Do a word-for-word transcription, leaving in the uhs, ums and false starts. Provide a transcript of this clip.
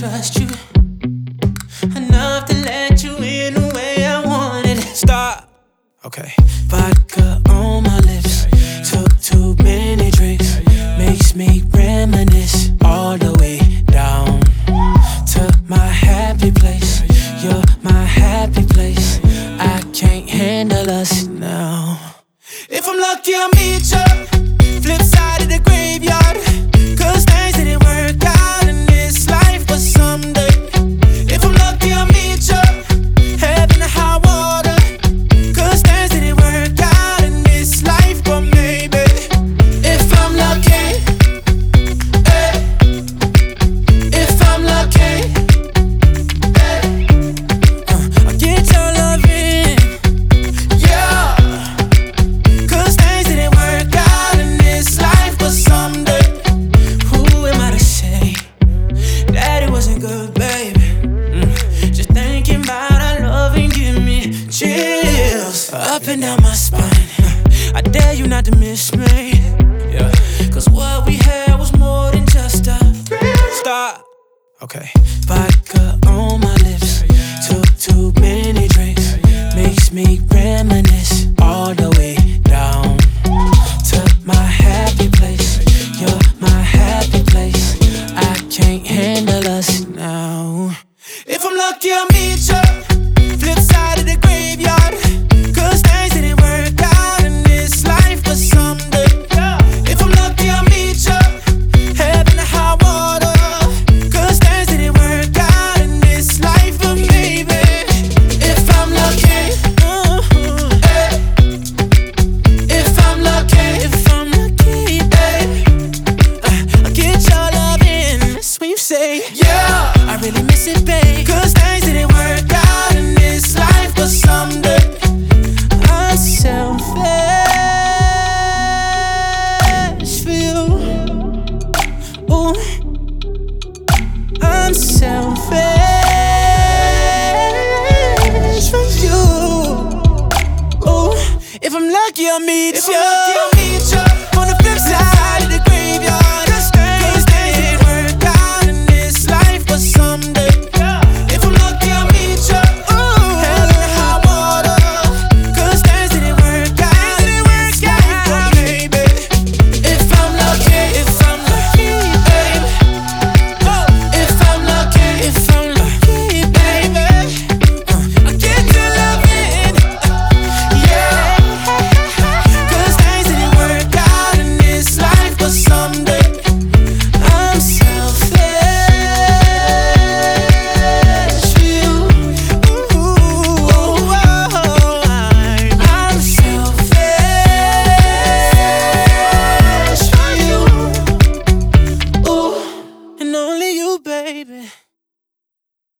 trust you enough to let you in the way I wanted. Stop. Okay. Vodka on my lips. Took too many drinks. Makes me reminisce all the way down to my happy place. You're my happy place. I can't handle us now. If I'm lucky, I'll meet you flip side of the graveyard. Cause things didn't work out in this life, but someday. If I'm lucky, I'll meet you heaven or high water. Cause things didn't work out in this life, but maybe. If I'm lucky, eh. If I'm lucky, eh. uh, I'll get your loving, yeah. Cause things didn't work out in this life, but someday. Who am I to say that it wasn't good, baby? Mm. Just thinking about our loving give me chills up and down my spine. I dare you not to miss me, yeah. Cause what we had was more than just a stop. Okay. Vodka on my lips. Took too many drinks. Makes me reminisce all the way down to my happy place. You're my happy place. I can't handle us now. If I'm lucky, I'll meet you flip side of the graveyard. Cause things didn't work out in this life, but someday. If I'm lucky, I'll meet you heaven or high water. Cause things didn't work out in this life, but maybe. If I'm lucky, uh-huh, eh. If I'm lucky, if I'm lucky, eh. uh, I'll get your loving. That's when you say, yeah, I really miss it, babe. Cause things didn't work out in this life, but someday. I'm selfish for you. Ooh, I'm selfish for you. Ooh, if I'm lucky, I'll meet you.